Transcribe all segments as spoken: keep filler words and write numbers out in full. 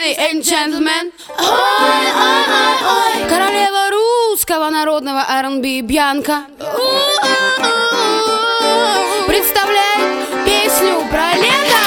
Ladies and gentlemen, ой, ой, ой, ой. Королева русского народного ар энд би Бьянка представляет песню про лето.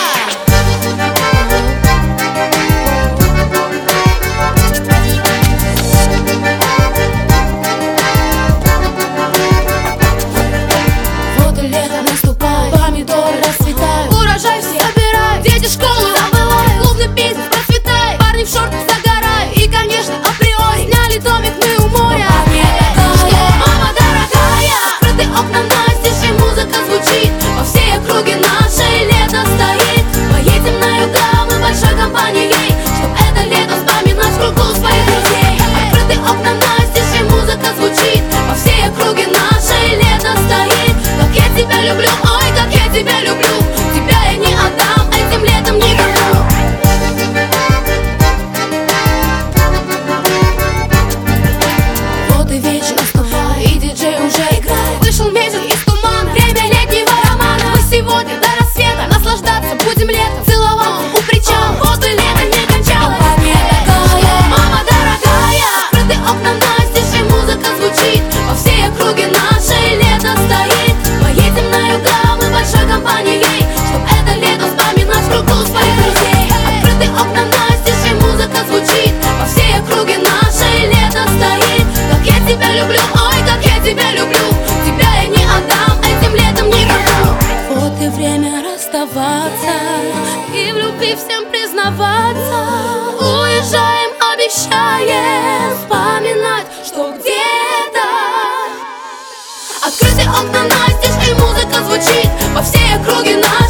Вот и лето наступает, помидоры расцветают, урожай все собирают, дети школу забывают, клубный бизнес процветает, парни в шортах загорают. И, конечно, априори сняли домик мы у моря. Что, мама дорогая, открыты окна настежь, и музыка звучит по всей округе нашей. Лето стоит, поедем на юга мы большой компанией, чтоб это лето вспоминать в кругу своих друзей. Открыты окна настежь, и музыка звучит по всей округе нашей. Лето стоит, как я тебя люблю, ой, как я тебя люблю. Тебя я не отдам этим летом никому. Вот и вечер наступает, и диджей уже играет. Вышел месяц из тумана, время летнего романа. Мы сегодня до рассвета наслаждаться будем летом, целоваться у причала. Вот и лето не кончалось. Мама дорогая, открыты окна настежь, и музыка звучит по всей округе нашей. Лето стоит, поедем на юга мы большой компанией, чтоб это лето вспоминать в кругу своих друзей. Открыты окна настежь, и музыка звучит по всей округе нашей. Лето стоит, как я тебя люблю, ой, как я тебя люблю. Тебя я не отдам этим летом никому. Вот и время расставаться, и в любви всем признаваться. Уезжаем, обещаем вспоминать, что где-то открыты окна настежь, и музыка звучит по всей округе нашей.